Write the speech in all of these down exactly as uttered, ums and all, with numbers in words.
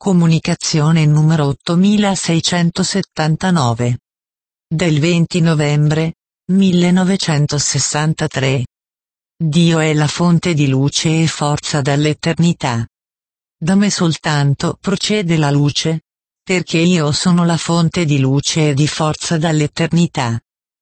Comunicazione numero ottomilaseicentosettantanove. Del venti novembre millenovecentosessantatré. Dio è la fonte di luce e forza dall'eternità. Da me soltanto procede la luce, perché io sono la fonte di luce e di forza dall'eternità.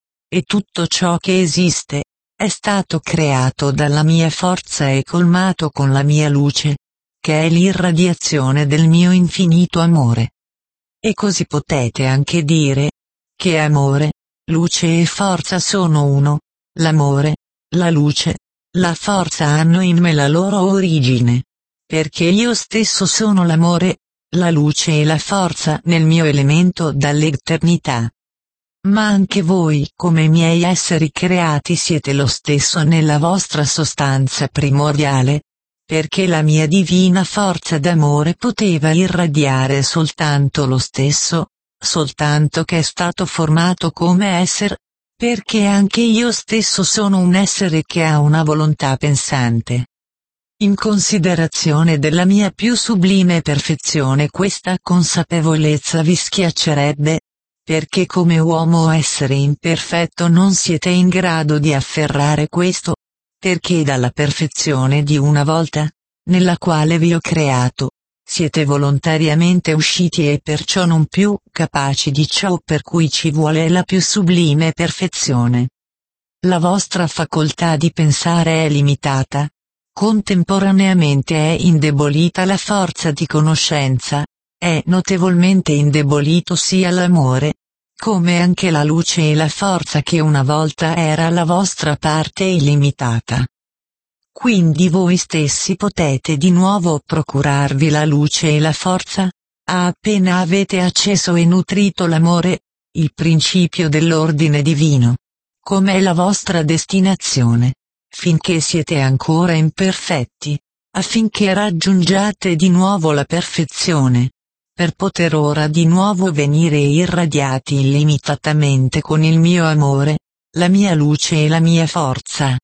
E tutto ciò che esiste, è stato creato dalla mia forza e colmato con la mia luce, che è l'irradiazione del mio infinito amore. E così potete anche dire, che amore, luce e forza sono uno, l'amore, la luce, la forza hanno in me la loro origine, perché io stesso sono l'amore, la luce e la forza nel mio elemento dall'eternità. Ma anche voi come miei esseri creati siete lo stesso nella vostra sostanza primordiale, perché la mia divina forza d'amore poteva irradiare soltanto lo stesso, soltanto che è stato formato come essere, perché anche io stesso sono un essere che ha una volontà pensante. In considerazione della mia più sublime perfezione questa consapevolezza vi schiaccerebbe, perché come uomo essere imperfetto non siete in grado di afferrare questo, perché dalla perfezione di una volta, nella quale vi ho creato, siete volontariamente usciti e perciò non più capaci di ciò per cui ci vuole la più sublime perfezione. La vostra facoltà di pensare è limitata, contemporaneamente è indebolita la forza di conoscenza, è notevolmente indebolito sia l'amore, come anche la luce e la forza che una volta era la vostra parte illimitata. Quindi voi stessi potete di nuovo procurarvi la luce e la forza, appena avete acceso e nutrito l'amore, il principio dell'ordine divino, come è la vostra destinazione, finché siete ancora imperfetti, affinché raggiungiate di nuovo la perfezione, per poter ora di nuovo venire irradiati illimitatamente con il mio amore, la mia luce e la mia forza.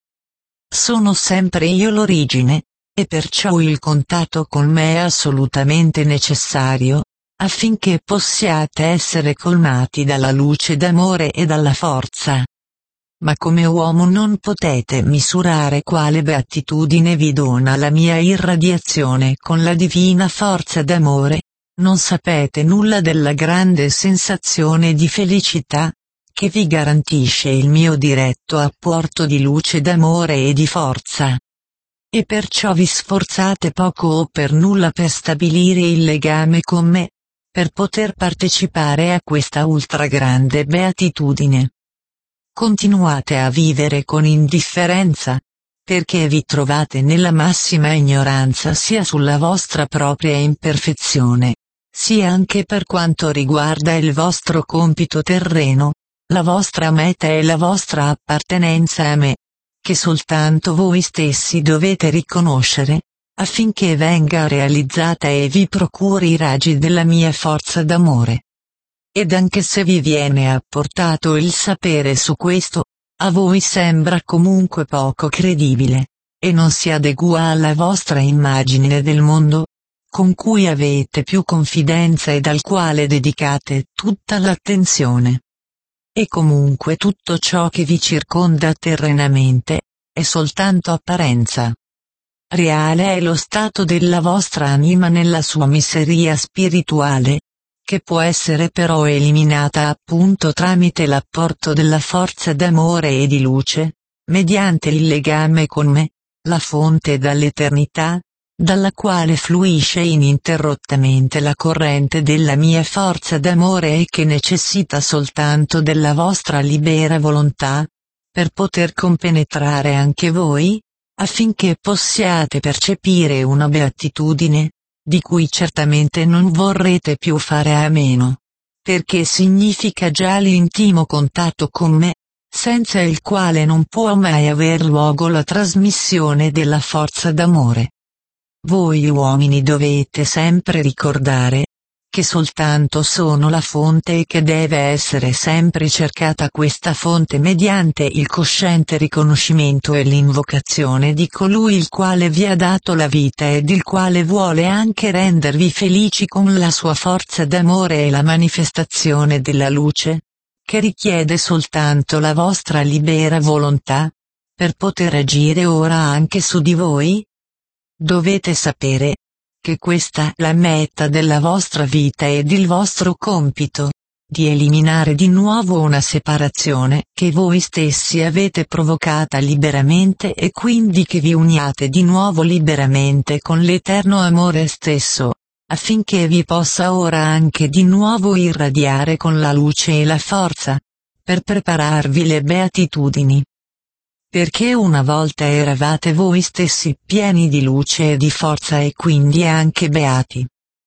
Sono sempre io l'origine, e perciò il contatto con me è assolutamente necessario, affinché possiate essere colmati dalla luce d'amore e dalla forza. Ma come uomo non potete misurare quale beatitudine vi dona la mia irradiazione con la divina forza d'amore, non sapete nulla della grande sensazione di felicità, che vi garantisce il mio diretto apporto di luce d'amore e di forza. E perciò vi sforzate poco o per nulla per stabilire il legame con me, per poter partecipare a questa ultragrande beatitudine. Continuate a vivere con indifferenza, perché vi trovate nella massima ignoranza sia sulla vostra propria imperfezione, sia anche per quanto riguarda il vostro compito terreno, la vostra meta e la vostra appartenenza a me, che soltanto voi stessi dovete riconoscere, affinché venga realizzata e vi procuri i raggi della mia forza d'amore. Ed anche se vi viene apportato il sapere su questo, a voi sembra comunque poco credibile, e non si adegua alla vostra immagine del mondo, con cui avete più confidenza ed al quale dedicate tutta l'attenzione. E comunque tutto ciò che vi circonda terrenamente, è soltanto apparenza. Reale è lo stato della vostra anima nella sua miseria spirituale, che può essere però eliminata appunto tramite l'apporto della forza d'amore e di luce, mediante il legame con me, la fonte dall'eternità, dalla quale fluisce ininterrottamente la corrente della mia forza d'amore e che necessita soltanto della vostra libera volontà, per poter compenetrare anche voi, affinché possiate percepire una beatitudine, di cui certamente non vorrete più fare a meno, perché significa già l'intimo contatto con me, senza il quale non può mai aver luogo la trasmissione della forza d'amore. Voi uomini dovete sempre ricordare, che soltanto sono la fonte e che deve essere sempre cercata questa fonte mediante il cosciente riconoscimento e l'invocazione di colui il quale vi ha dato la vita ed il quale vuole anche rendervi felici con la sua forza d'amore e la manifestazione della luce, che richiede soltanto la vostra libera volontà, per poter agire ora anche su di voi? Dovete sapere che questa è la meta della vostra vita ed il vostro compito, di eliminare di nuovo una separazione che voi stessi avete provocata liberamente e quindi che vi uniate di nuovo liberamente con l'eterno amore stesso, affinché vi possa ora anche di nuovo irradiare con la luce e la forza, per prepararvi le beatitudini. Perché una volta eravate voi stessi pieni di luce e di forza e quindi anche beati.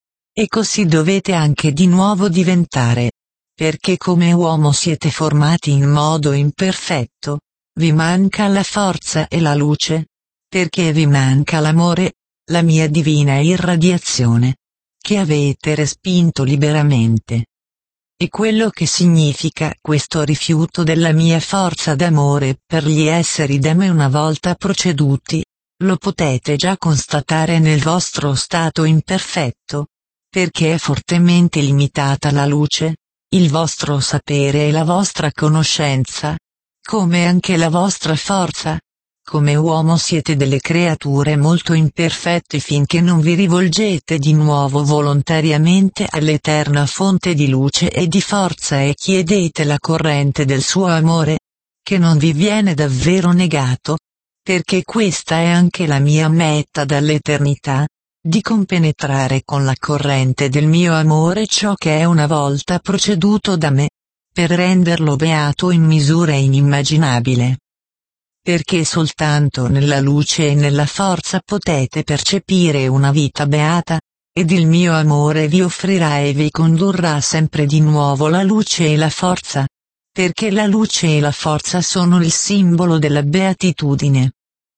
E così dovete anche di nuovo diventare, perché come uomo siete formati in modo imperfetto, vi manca la forza e la luce, perché vi manca l'amore, la mia divina irradiazione, che avete respinto liberamente. E quello che significa questo rifiuto della mia forza d'amore per gli esseri da me una volta proceduti, lo potete già constatare nel vostro stato imperfetto, perché è fortemente limitata la luce, il vostro sapere e la vostra conoscenza, come anche la vostra forza. Come uomo siete delle creature molto imperfette finché non vi rivolgete di nuovo volontariamente all'eterna fonte di luce e di forza e chiedete la corrente del suo amore, che non vi viene davvero negato, perché questa è anche la mia meta dall'eternità, di compenetrare con la corrente del mio amore ciò che è una volta proceduto da me, per renderlo beato in misura inimmaginabile. Perché soltanto nella luce e nella forza potete percepire una vita beata, ed il mio amore vi offrirà e vi condurrà sempre di nuovo la luce e la forza, perché la luce e la forza sono il simbolo della beatitudine.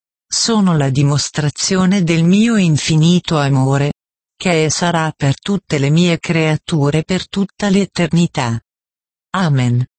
Sono la dimostrazione del mio infinito amore, che è e sarà per tutte le mie creature per tutta l'eternità. Amen.